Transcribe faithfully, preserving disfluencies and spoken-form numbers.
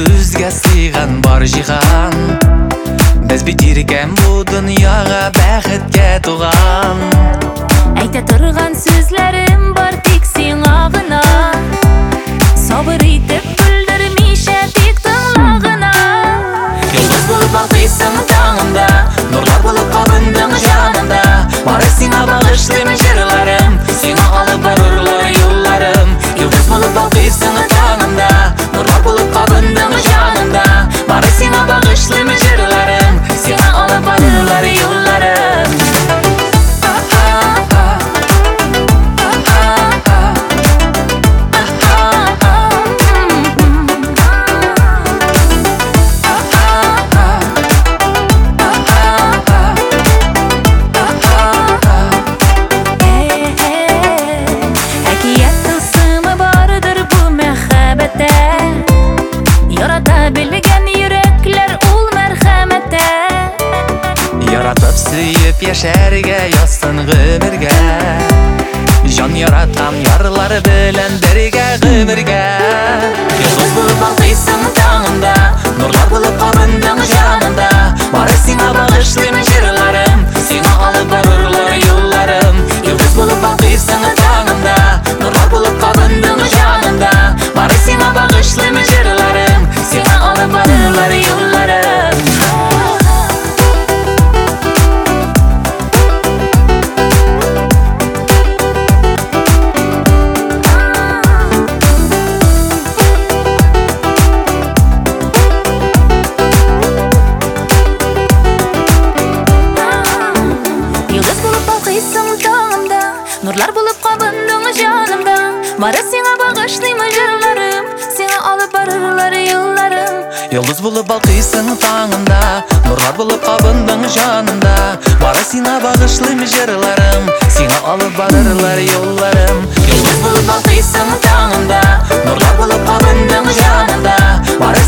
Үзгә сыйган бар җиһан, без бит иркән бу дөньяга бәхеткә туган. Әйтә торган сүзләрем бар тик сиңа гына, сабыр итеп бүлдермичә тик тыңла гына. Йолдыз булып балкыйсың таңымда, нурлар булып кабындың җанымда. Бары сиңа багышлыйм җырларым, сиңа алып барырлар юлларым. Йолдыз булып балкыйсың таңымда, нурлар булып кабындың җанымда. Бары сиңа багышлыйм җырларым, сиңа алып барырлар юлларым. Яратып сөйеп яшәргә язсын гомергә, җан яраткан ярлары белән бергә гомергә. Йолдыз булып балкыйсың таңымда, нурлар булып кабындың җанымда. Бары сиңа багышлыйм җырларым, сиңа алып барырлар юлларым. Йолдыз булып балкыйсың таңымда, нурлар булып кабындың җанымда. Бары сиңа багышлыйм җырларым, сиңа алып барырлар юлларым. Нурлар булып кабындың җанымда, бары сиңа багышлыйм җырларым, сиңа алып барырлар юлларым. Йолдыз булып балкыйсың таңымда, нурлар булып кабындың җанымда. Бары сиңа багышлыйм җырларым, сиңа алып барырлар юлларым. Йолдыз булып балкыйсың таңымда, нурлар булып кабындың җанымда. Бары